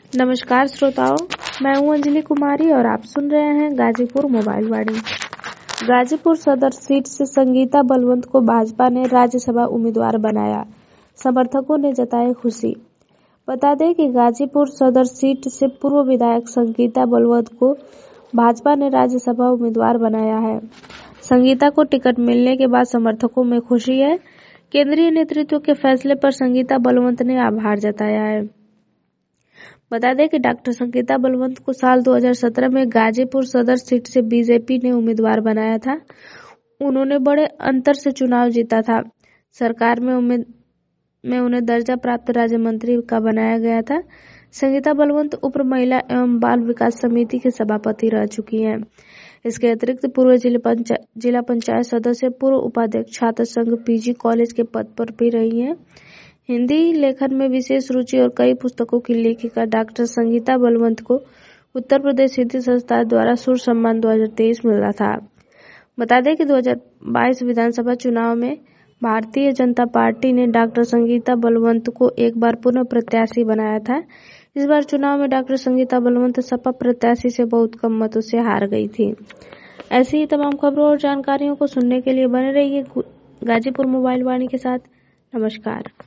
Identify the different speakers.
Speaker 1: नमस्कार श्रोताओं, मैं हूं अंजलि कुमारी और आप सुन रहे हैं गाजीपुर मोबाइल वाणी। गाजीपुर सदर सीट से संगीता बलवंत को भाजपा ने राज्यसभा उम्मीदवार बनाया, समर्थकों ने जताई खुशी। बता दें कि गाजीपुर सदर सीट से पूर्व विधायक संगीता बलवंत को भाजपा ने राज्यसभा उम्मीदवार बनाया है। संगीता को टिकट मिलने के बाद समर्थकों में खुशी है। केंद्रीय नेतृत्व के फैसले पर संगीता बलवंत ने आभार जताया है। बता दें कि डॉक्टर संगीता बलवंत को साल 2017 में गाजीपुर सदर सीट से बीजेपी ने उम्मीदवार बनाया था। उन्होंने बड़े अंतर से चुनाव जीता था। सरकार में उन्हें दर्जा प्राप्त राज्य मंत्री का बनाया गया था। संगीता बलवंत उप महिला एवं बाल विकास समिति के सभापति रह चुकी हैं। इसके अतिरिक्त पूर्व जिला पंचायत सदस्य, पूर्व उपाध्यक्ष छात्र संघ पीजी कॉलेज के पद पर भी रही हैं। हिंदी लेखन में विशेष रुचि और कई पुस्तकों की लेखिका डॉक्टर संगीता बलवंत को उत्तर प्रदेश हिंदी संस्थान द्वारा सूर्य सम्मान 2023 मिला था। बता दें कि 2022 विधानसभा चुनाव में भारतीय जनता पार्टी ने डॉक्टर संगीता बलवंत को एक बार पुनः प्रत्याशी बनाया था। इस बार चुनाव में डॉक्टर संगीता बलवंत सपा प्रत्याशी से बहुत कम मतों से हार गई थी। ऐसी ही तमाम खबरों और जानकारियों को सुनने के लिए बने रहिए गाजीपुर मोबाइल वाणी के साथ। नमस्कार।